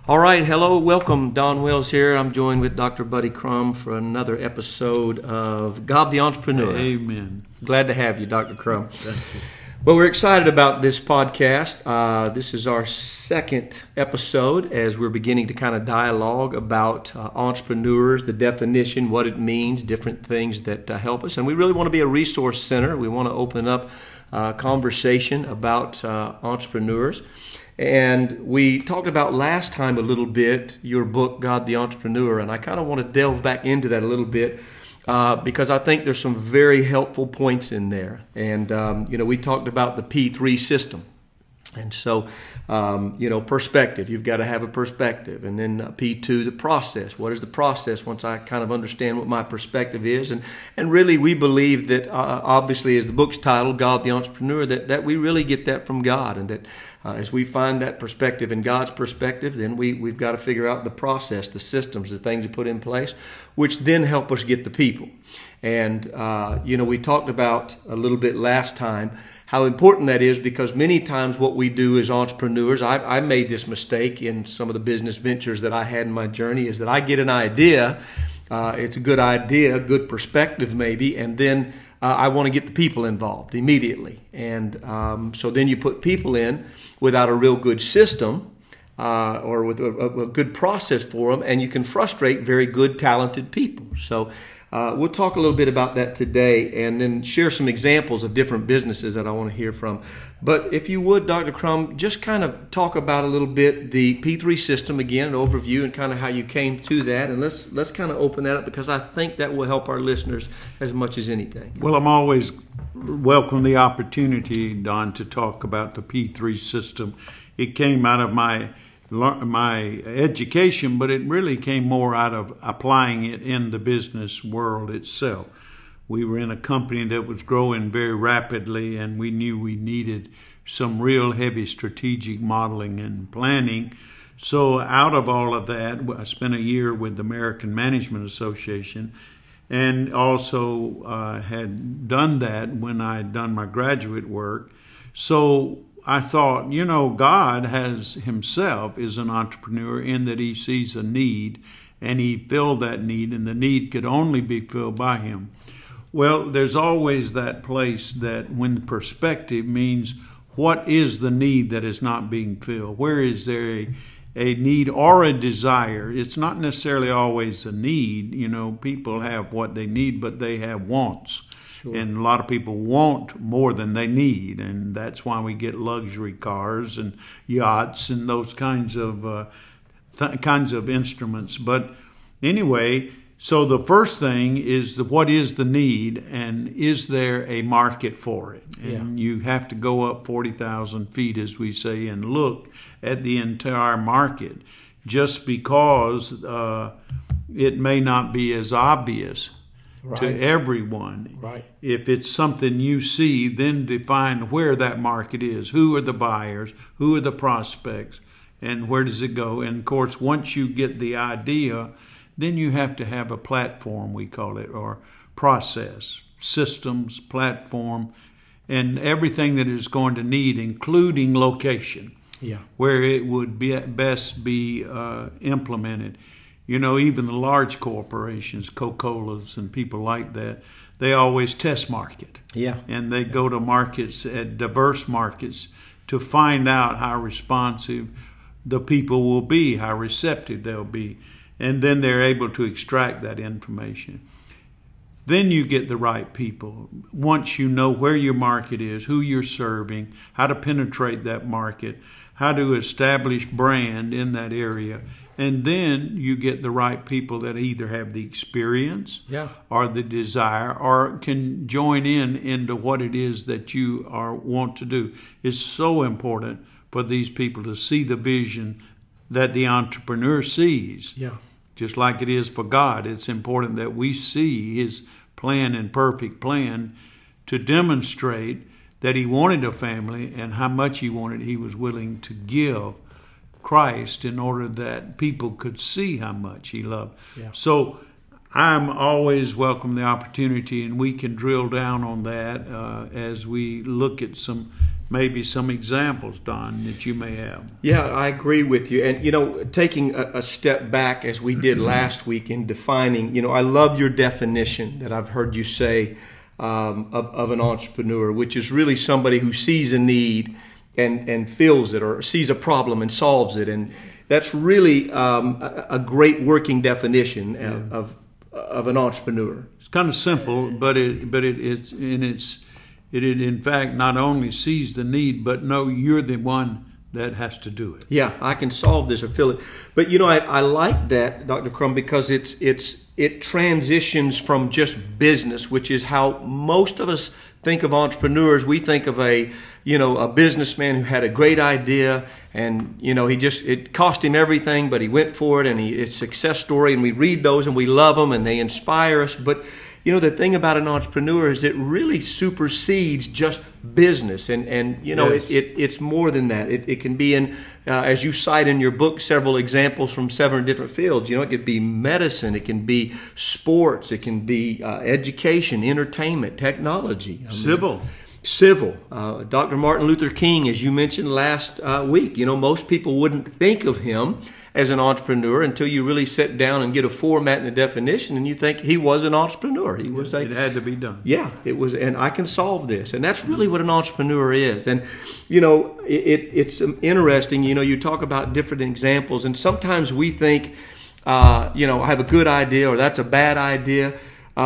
All right, hello, welcome. Don Wells here. I'm joined with Dr. Buddy Crum for another episode of God the Entrepreneur. Amen. Glad to have you, Dr. Crum. Thank you. Well, we're excited about this podcast. This is our second episode as we're beginning to kind of dialogue about entrepreneurs, the definition, what it means, different things that help us. And we really want to be a resource center. We want to open up conversation about entrepreneurs. And we talked about last time a little bit your book, God the Entrepreneur, and I kind of want to delve back into that a little bit because I think there's some very helpful points in there. And, we talked about the P3 system. And so, perspective, you've got to have a perspective. And then P2, the process. What is the process once I kind of understand what my perspective is? And really, we believe that, obviously, as the book's titled, God the Entrepreneur, that we really get that from God. And that as we find that perspective in God's perspective, then we've got to figure out the process, the systems, the things to put in place, which then help us get the people. And, we talked about a little bit last time how important that is, because many times what we do as entrepreneurs, I made this mistake in some of the business ventures that I had in my journey, is that I get an idea, it's a good idea, good perspective maybe, and then I want to get the people involved immediately. And so then you put people in without a real good system or with a good process for them, and you can frustrate very good, talented people. So we'll talk a little bit about that today and then share some examples of different businesses that I want to hear from. But if you would, Dr. Crum, just kind of talk about a little bit the P3 system again, an overview and kind of how you came to that. And let's kind of open that up because I think that will help our listeners as much as anything. Well, I'm always welcome the opportunity, Don, to talk about the P3 system. It came out of my education, but it really came more out of applying it in the business world itself. We were in a company that was growing very rapidly, and we knew we needed some real heavy strategic modeling and planning. So out of all of that, I spent a year with the American Management Association, and also had done that when I had done my graduate work. So I thought, God himself is an entrepreneur in that he sees a need and he filled that need, and the need could only be filled by him. Well, there's always that place that when perspective means what is the need that is not being filled? Where is there a need or a desire? It's not necessarily always a need. People have what they need, but they have wants. Sure. And a lot of people want more than they need, and that's why we get luxury cars and yachts and those kinds of instruments. But anyway, so the first thing is what is the need, and is there a market for it? And you have to go up 40,000 feet, as we say, and look at the entire market, just because it may not be as obvious. Right. To everyone. Right. If it's something you see, then define where that market is. Who are the buyers? Who are the prospects? And where does it go? And of course, once you get the idea, then you have to have a platform, we call it, or process, systems, platform, and everything that it's going to need, including location, where it would best be implemented. Even the large corporations, Coca-Cola's and people like that, they always test market. Yeah. And they go to markets, at diverse markets, to find out how responsive the people will be, how receptive they'll be. And then they're able to extract that information. Then you get the right people. Once you know where your market is, who you're serving, how to penetrate that market, how to establish brand in that area. And then you get the right people that either have the experience or the desire or can join into what it is that you want to do. It's so important for these people to see the vision that the entrepreneur sees. Yeah. Just like it is for God, it's important that we see his plan and perfect plan to demonstrate that he wanted a family and how much he was willing to give Christ in order that people could see how much he loved. Yeah. So I'm always welcome the opportunity, and we can drill down on that as we look at some maybe some examples, Don, that you may have. Yeah, I agree with you. And, taking a step back as we did last week in defining, I love your definition that I've heard you say of an entrepreneur, which is really somebody who sees a need and feels it, or sees a problem and solves it. And that's really a great working definition of an entrepreneur. It's kind of simple, but it in fact not only sees the need, but know you're the one that has to do it. Yeah, I can solve this or fill it. But I like that, Dr. Crum, because it transitions from just business, which is how most of us think of entrepreneurs. We think of a businessman who had a great idea, and it cost him everything, but he went for it, and it's a success story, and we read those and we love them and they inspire us. But the thing about an entrepreneur is it really supersedes just business, and Yes. it's more than that. It can be in, as you cite in your book, several examples from 7 different fields. It could be medicine, it can be sports, it can be education, entertainment, technology, civil. Dr. Martin Luther King, as you mentioned last week, most people wouldn't think of him as an entrepreneur until you really sit down and get a format and a definition, and you think he was an entrepreneur. It had to be done. Yeah, it was, and I can solve this. And that's really what an entrepreneur is. And, it's interesting, you talk about different examples, and sometimes we think, I have a good idea or that's a bad idea.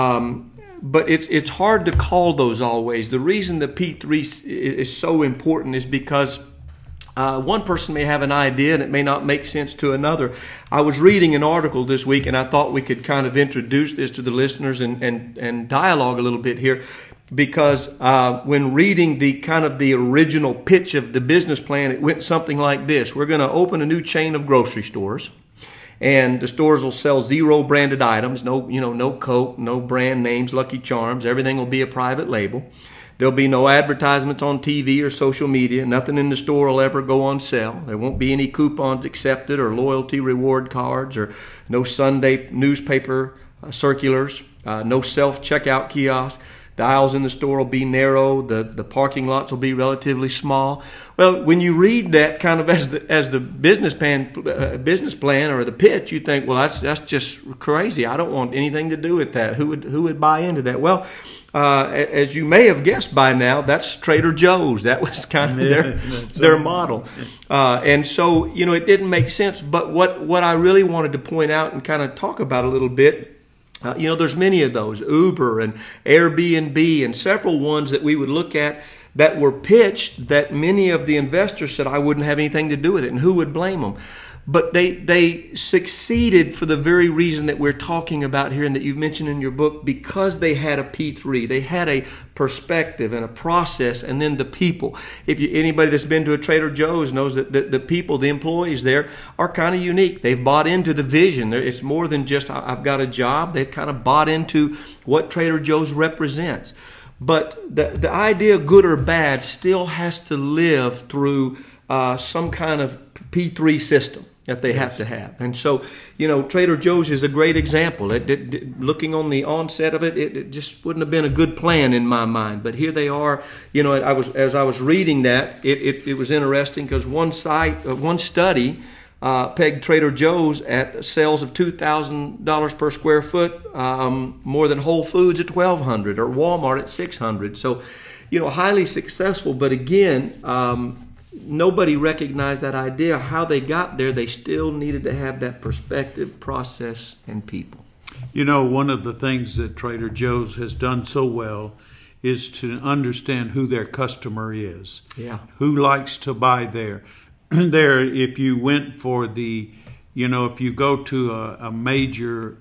But it's hard to call those always. The reason the P3 is so important is because one person may have an idea and it may not make sense to another. I was reading an article this week, and I thought we could kind of introduce this to the listeners and dialogue a little bit here, because when reading the original pitch of the business plan, it went something like this: we're going to open a new chain of grocery stores, and the stores will sell 0 branded items, no Coke, no brand names, Lucky Charms. Everything will be a private label. There'll be no advertisements on TV or social media. Nothing in the store will ever go on sale. There won't be any coupons accepted or loyalty reward cards, or no Sunday newspaper circulars, no self-checkout kiosks. The aisles in the store will be narrow. The parking lots will be relatively small. Well, when you read that kind of as the business plan or the pitch, you think, well, that's just crazy. I don't want anything to do with that. Who would buy into that? Well, as you may have guessed by now, that's Trader Joe's. That was kind of their model. And so, it didn't make sense. But what I really wanted to point out and kind of talk about a little bit, there's many of those, Uber and Airbnb, and several ones that we would look at that were pitched that many of the investors said, I wouldn't have anything to do with it, and who would blame them? But they succeeded for the very reason that we're talking about here and that you've mentioned in your book, because they had a P3. They had a perspective and a process, and then the people. Anybody that's been to a Trader Joe's knows that the people, the employees there, are kind of unique. They've bought into the vision. It's more than just, I've got a job. They've kind of bought into what Trader Joe's represents. But the idea, good or bad, still has to live through some kind of P3 system that they have to have. And so, Trader Joe's is a great example. Looking on the onset of it just wouldn't have been a good plan in my mind. But here they are. As I was reading that, it was interesting, because one study pegged Trader Joe's at sales of $2,000 per square foot, more than Whole Foods at $1,200 or Walmart at $600. So, highly successful. But again, nobody recognized that idea. How they got there, they still needed to have that perspective, process, and people. One of the things that Trader Joe's has done so well is to understand who their customer is. Yeah. Who likes to buy there. If you went for if you go to a major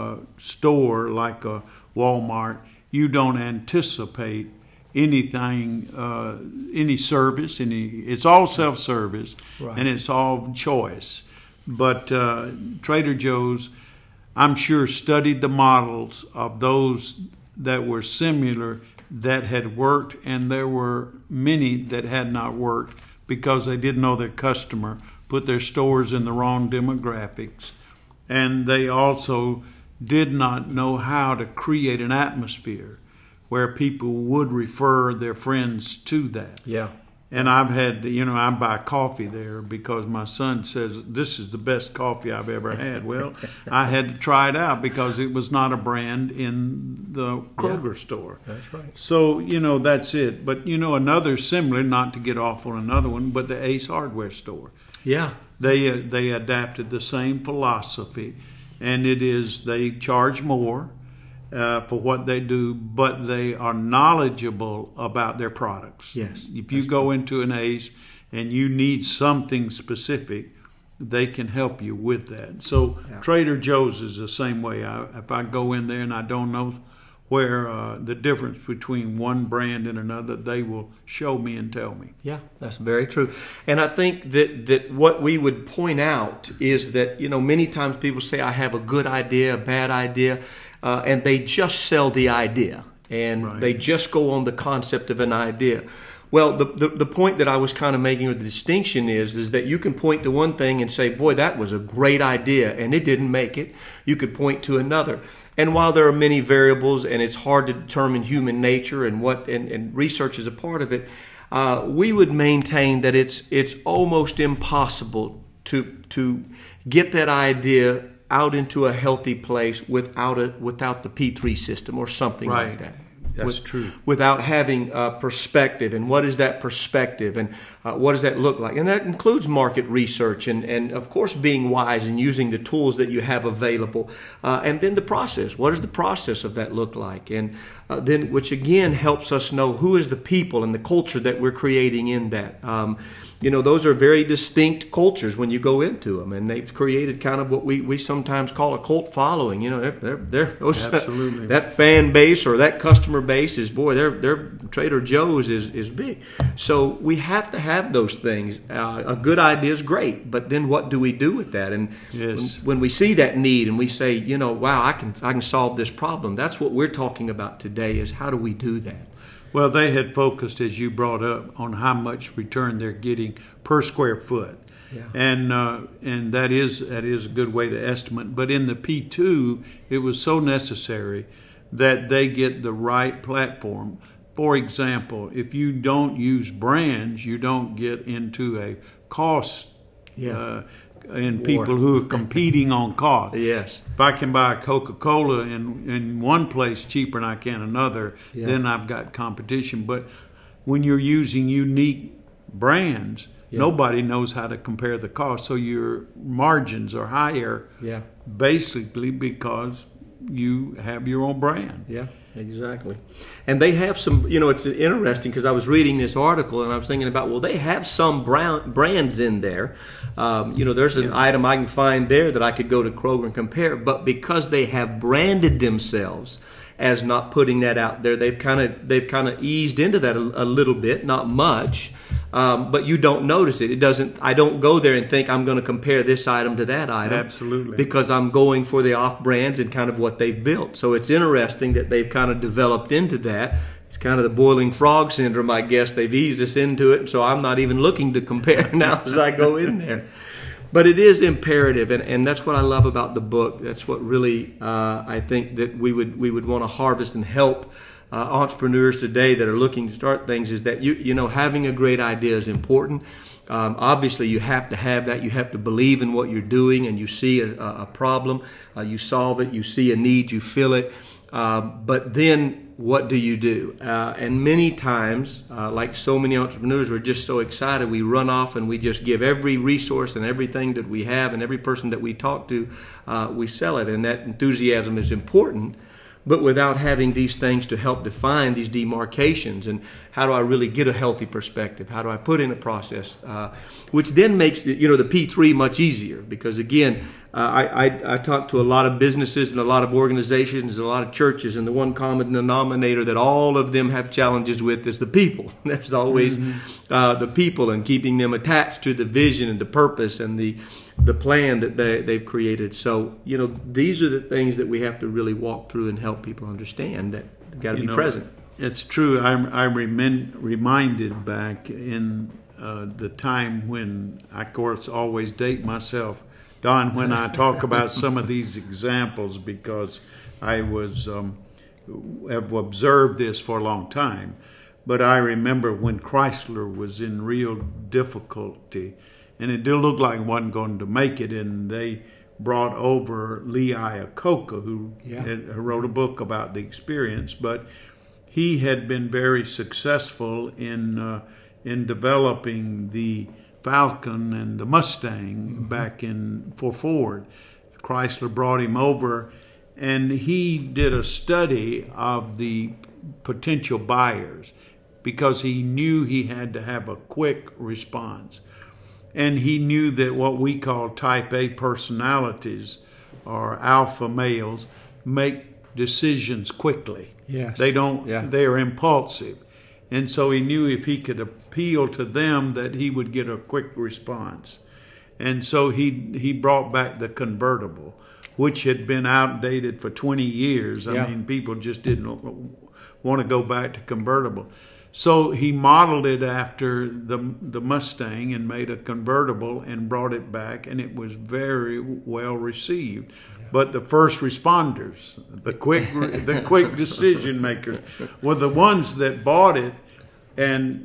store like a Walmart, you don't anticipate anything, any service, it's all self-service, right, and it's all choice. But Trader Joe's, I'm sure, studied the models of those that were similar that had worked, and there were many that had not worked because they didn't know their customer, put their stores in the wrong demographics, and they also did not know how to create an atmosphere where people would refer their friends to that. Yeah. And I've had, I buy coffee there because my son says this is the best coffee I've ever had. Well, I had to try it out because it was not a brand in the Kroger store. That's right. So, that's it. But, another similar, not to get off on another one, but the Ace Hardware store. Yeah. They adapted the same philosophy, and it is they charge more for what they do, but they are knowledgeable about their products. Yes. If you go into an Ace and you need something specific, they can help you with that. So Trader Joe's is the same way. If I go in there and I don't know where the difference between one brand and another, they will show me and tell me. Yeah, that's very true. And I think that what we would point out is that, many times people say, I have a good idea, a bad idea, and they just sell the idea. And they just go on the concept of an idea. Well, the point that I was kind of making with the distinction is that you can point to one thing and say, boy, that was a great idea, and it didn't make it. You could point to another. And while there are many variables and it's hard to determine human nature and research is a part of it, we would maintain that it's almost impossible to get that idea out into a healthy place without the P3 system or something like that. That's true. Without having perspective, and what is that perspective, and what does that look like? And that includes market research, and of course being wise and using the tools that you have available, and then the process. What does the process of that look like? And then, which again helps us know who is the people and the culture that we're creating in that. Those are very distinct cultures when you go into them, and they've created kind of what we sometimes call a cult following. They're Absolutely. That fan base or that customer base is, boy, their Trader Joe's is big. So we have to have those things. A good idea is great, but then what do we do with that? And when we see that need and we say, wow, I can solve this problem. That's what we're talking about today. Is how do we do that? Well, they had focused, as you brought up, on how much return they're getting per square foot. Yeah. And that is a good way to estimate. But in the P2, it was so necessary that they get the right platform. For example, if you don't use brands, you don't get into a cost and people who are competing on cost. Yes. If I can buy a Coca-Cola in one place cheaper than I can another, then I've got competition. But when you're using unique brands, nobody knows how to compare the cost. So your margins are higher basically because you have your own brand. Yeah. Exactly. And they have some, it's interesting because I was reading this article and I was thinking about, they have some brands in there. There's an item I can find there that I could go to Kroger and compare, but because they have branded themselves as not putting that out there, they've kind of eased into that a little bit, not much. But you don't notice it. I don't go there and think I'm going to compare this item to that item. Absolutely. Because I'm going for the off brands and kind of what they've built. So it's interesting that they've kind of developed into that. It's kind of the boiling frog syndrome, I guess. They've eased us into it. And so I'm not even looking to compare now as I go in there. But it is imperative, and that's what I love about the book. That's what really I think that we would want to harvest and help entrepreneurs today that are looking to start things, is that having a great idea is important. Obviously, you have to have that. You have to believe in what you're doing, and you see a problem, you solve it, you see a need, you fill it. But then what do you do? And many times, like so many entrepreneurs, we're just so excited, we run off and we just give every resource and everything that we have and every person that we talk to, we sell it. And that enthusiasm is important. But without having these things to help define these demarcations and how do I really get a healthy perspective? How do I put in a process? Which then makes the P3 much easier, because again, I talk to a lot of businesses and a lot of organizations and a lot of churches, and the one common denominator that all of them have challenges with is the people. There's always the people, and keeping them attached to the vision and the purpose and the plan that they've created. So, these are the things that we have to really walk through and help people understand that they've got to be present. It's true. I'm reminded back in the time when, I, of course, always date myself, Don, when I talk about some of these examples, because I have observed this for a long time. But I remember when Chrysler was in real difficulty, and it did look like it wasn't going to make it, and they brought over Lee Iacocca, who wrote a book about the experience, but he had been very successful in developing the Falcon and the Mustang back for Ford. Chrysler brought him over, and he did a study of the potential buyers because he knew he had to have a quick response. And he knew that what we call type A personalities or alpha males make decisions quickly. Yes. They don't, they're impulsive. And so he knew if he could appeal to them that he would get a quick response. And so he brought back the convertible, which had been outdated for 20 years. I mean, people just didn't want to go back to convertible. So he modeled it after the Mustang and made a convertible and brought it back, and it was very well received. But the first responders, the quick decision makers, were the ones that bought it, and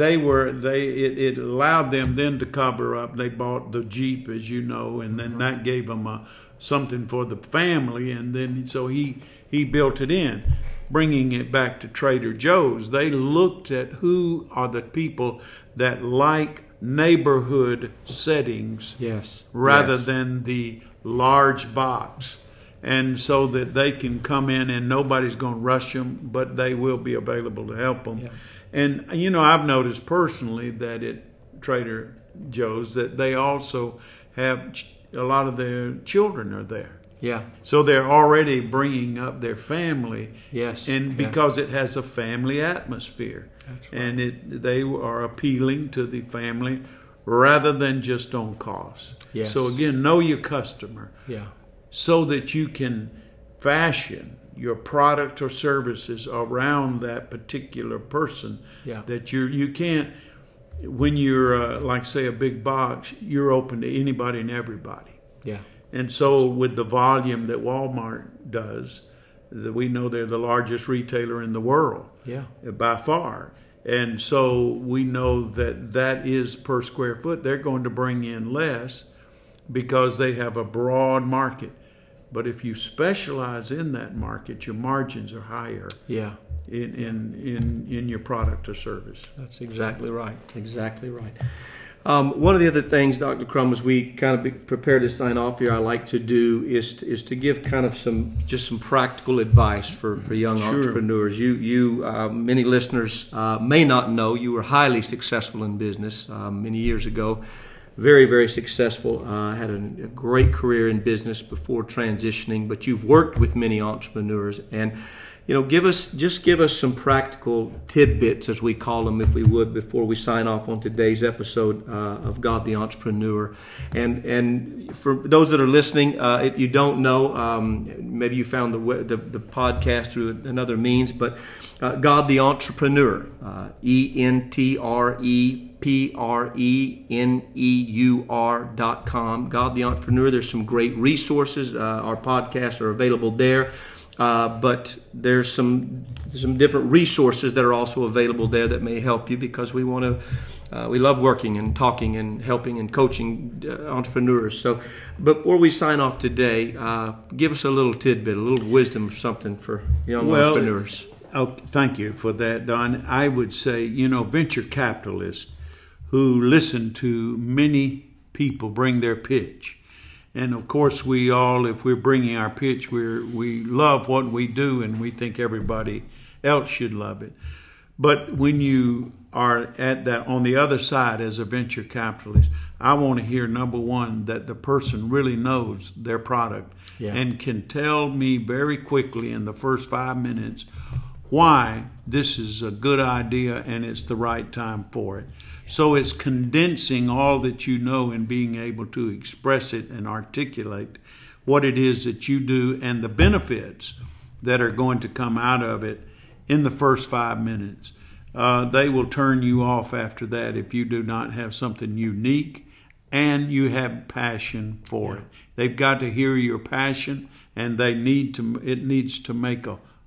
it allowed them then to cover up. They bought the Jeep, as you know, and then that gave them something for the family, and then so he built it in. Bringing it back to Trader Joe's, they looked at who are the people that like neighborhood settings rather than the large box. And so that they can come in and nobody's going to rush them, but they will be available to help them. Yeah. And, you know, I've noticed personally that at Trader Joe's that they also have a lot of their children are there. Yeah. So they're already bringing up their family. Yes. And because it has a family atmosphere. That's right. And they are appealing to the family rather than just on cost. Yes. So again, know your customer. Yeah. So that you can fashion your product or services around that particular person. Yeah. That you can't, when you're like say a big box, you're open to anybody and everybody. Yeah. And so with the volume that Walmart does, we know they're the largest retailer in the world by far. And so we know that is per square foot. They're going to bring in less because they have a broad market. But if you specialize in that market, your margins are higher in your product or service. That's exactly right. Exactly right. One of the other things, Dr. Crum, as we kind of prepare to sign off here, I like to do is to give kind of some practical advice for young entrepreneurs. You many listeners may not know you were highly successful in business many years ago. Very, very successful. Had a great career in business before transitioning, but you've worked with many entrepreneurs, and give us some practical tidbits, as we call them, if we would, before we sign off on today's episode of God the Entrepreneur. And for those that are listening, if you don't know, maybe you found the podcast through another means, but God the Entrepreneur, ENTREPRENEUR.com. God the Entrepreneur. There's some great resources. Our podcasts are available there. But there's some different resources that are also available there that may help you, because we love working and talking and helping and coaching entrepreneurs. So before we sign off today, give us a little tidbit, a little wisdom of something for young entrepreneurs. Oh, thank you for that, Don. I would say, venture capitalists who listen to many people bring their pitch. And of course, we all, if we're bringing our pitch, we love what we do, and we think everybody else should love it. But when you are at that on the other side as a venture capitalist, I want to hear, number one, that the person really knows their product and can tell me very quickly in the first 5 minutes why this is a good idea and it's the right time for it. So it's condensing all that you know and being able to express it and articulate what it is that you do and the benefits that are going to come out of it in the first 5 minutes. They will turn you off after that if you do not have something unique and you have passion for it. They've got to hear your passion, and it needs to make a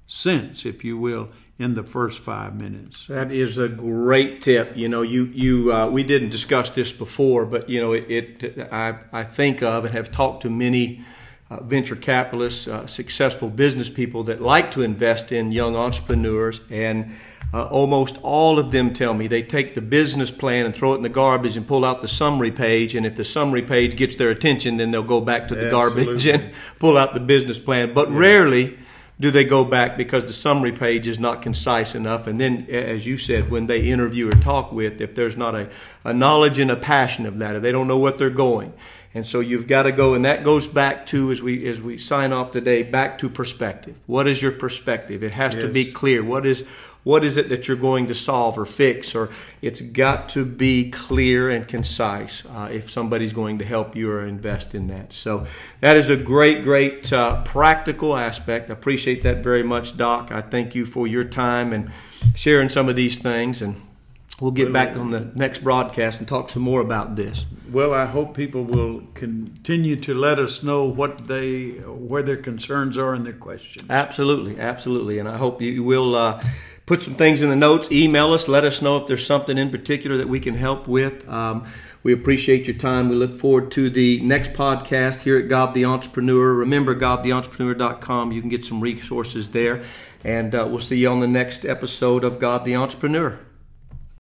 sense, if you will, in the first 5 minutes. That is a great tip. You know, we didn't discuss this before, but you know, I think of and have talked to many venture capitalists, successful business people that like to invest in young entrepreneurs, and almost all of them tell me they take the business plan and throw it in the garbage and pull out the summary page, and if the summary page gets their attention, then they'll go back to the garbage and pull out the business plan. But rarely do they go back because the summary page is not concise enough. And then, as you said, when they interview or talk with, if there's not a knowledge and a passion of that, or they don't know what they're going. And so you've got to go, and that goes back to, as we sign off today, back to perspective. What is your perspective? It has to be clear. What is it that you're going to solve or fix? Or it's got to be clear and concise if somebody's going to help you or invest in that. So that is a great practical aspect. I appreciate that very much, Doc. I thank you for your time and sharing some of these things, and we'll get back on the next broadcast and talk some more about this. Well, I hope people will continue to let us know where their concerns are and their questions. Absolutely. And I hope you will put some things in the notes, email us, let us know if there's something in particular that we can help with. We appreciate your time. We look forward to the next podcast here at God the Entrepreneur. Remember, GodTheEntrepreneur.com. You can get some resources there. And we'll see you on the next episode of God the Entrepreneur.